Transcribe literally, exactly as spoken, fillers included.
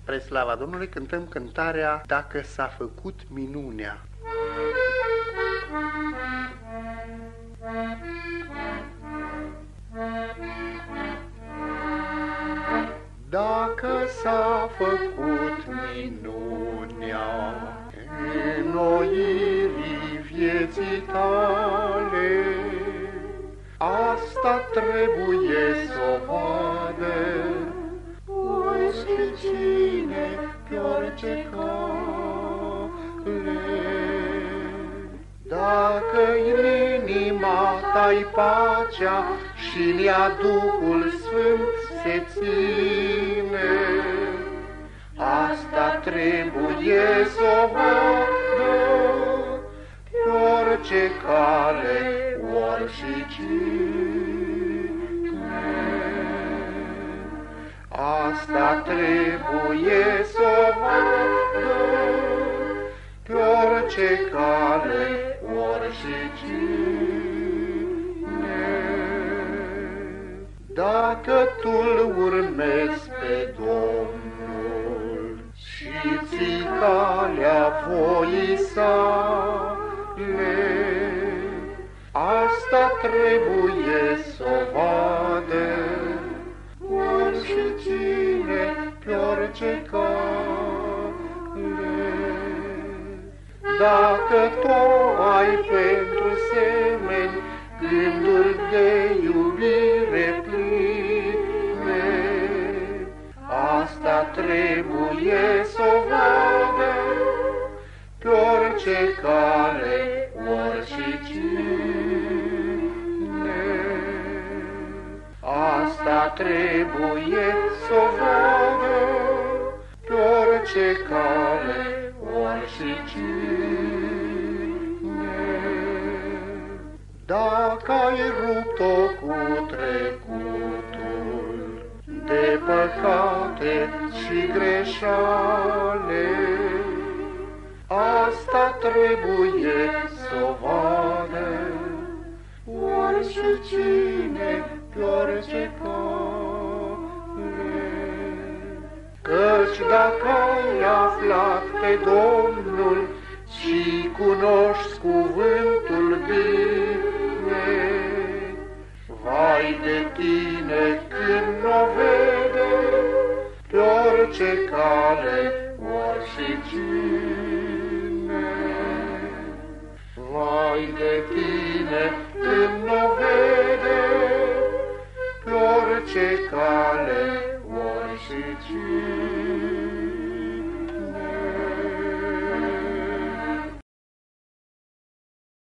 Spre slava Domnului cântăm cântarea Dacă s-a făcut minunea. Dacă s-a făcut minunea înnoirii vieții tale, asta trebuie să o vadă oricine pe orice cale. Dacă-i în inima ta-i pacea și-n ea Duhul Sfânt se ține, asta trebuie să o vadă pe orice cale, oricine. Asta trebuie să o vadă pe orice cale, oricine. Dacă tu-L urmezi pe Domnul și ții calea voii sale, asta trebuie să o vadă oricine pe orice cale. Dacă tu ai pentru semeni gânduri de iubire pline, asta trebuie să o vadă pe orice cale, oricine. Asta trebuie să o vadă pe orice cale, oricine. Dacă ai rupt-o cu trecutul de păcate și greșale, asta trebuie să o vadă oricine pe orice cale. Căci dacă ai aflat pe Domnul și cunoști cuvântul bine, vai de tine când n-o vede pe orice cale, oricine. Vai de tine când n-o vede pe orice cale, oricine.